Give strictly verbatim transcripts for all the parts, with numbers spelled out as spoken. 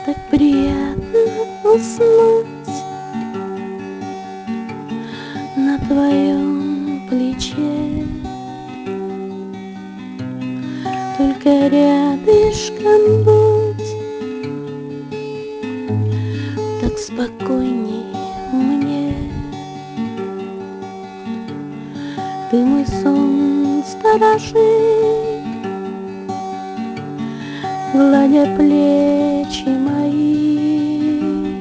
Так приятно уснуть на твоем плече, только рядышком будь, так спокойней мне. Ты мой сон сторожи, гладя плечи мои.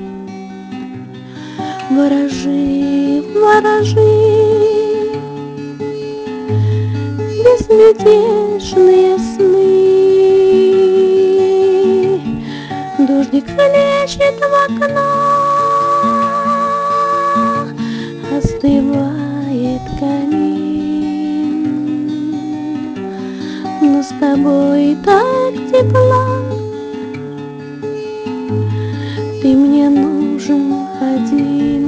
Ворожи, ворожи, безмятежные сны. Дождик хлещет в окно, остывает камин, но с тобой так тепло. Ты мне нужен один.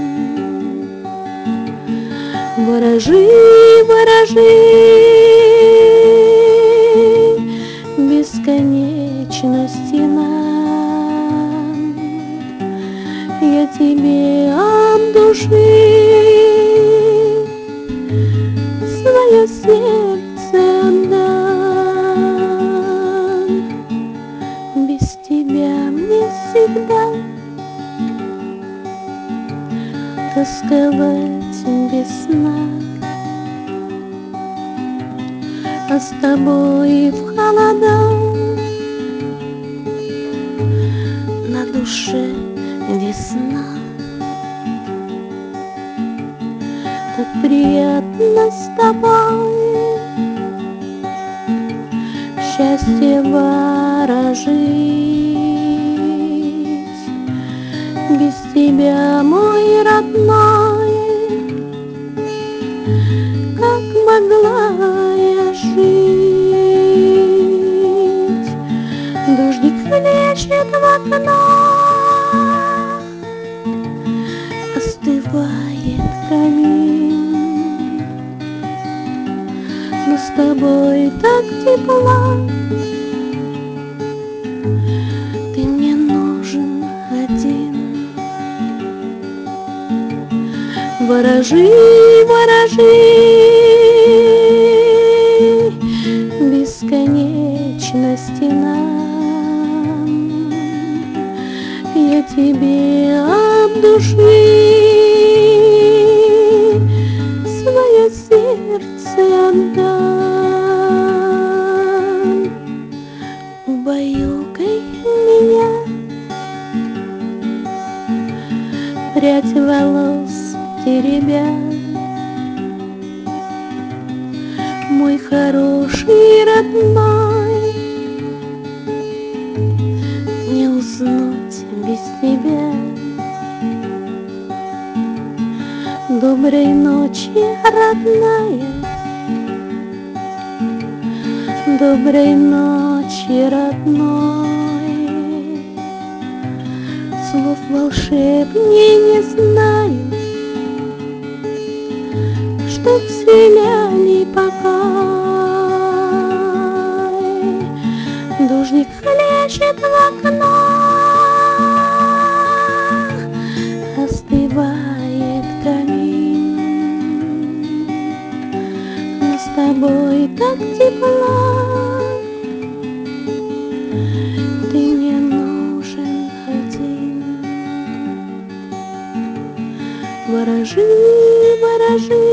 Ворожи, ворожи, бесконечности нам. Я тебе от души свое сердце отдам. Без тебя мне всегда тосковать без сна, а с тобой в холода на душе весна. Так приятно с тобой счастье ворожить. Без тебя, мой родной, как могла я жить? Дождик хлещет в окно, остывает камин, но с тобой так тепло. Ты мне нужен один. Ворожи, ворожи, бесконечности нам. Я тебе от души свое сердце отдам. Убаюкай меня, прядь волос теребя, мой хороший родной, не уснуть без тебя. Доброй ночи, родная, доброй ночи, родной. Слов волшебней не знаю, чтоб вселяли покой. Дождик хлещет в окно, остывает камин, но с тобой так тепло. Ты мне нужен один. Ворожи, ворожи,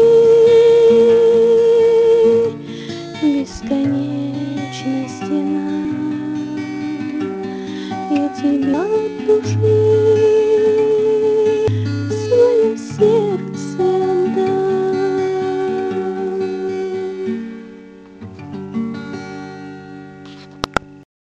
бесконечности нам. Я тебя от души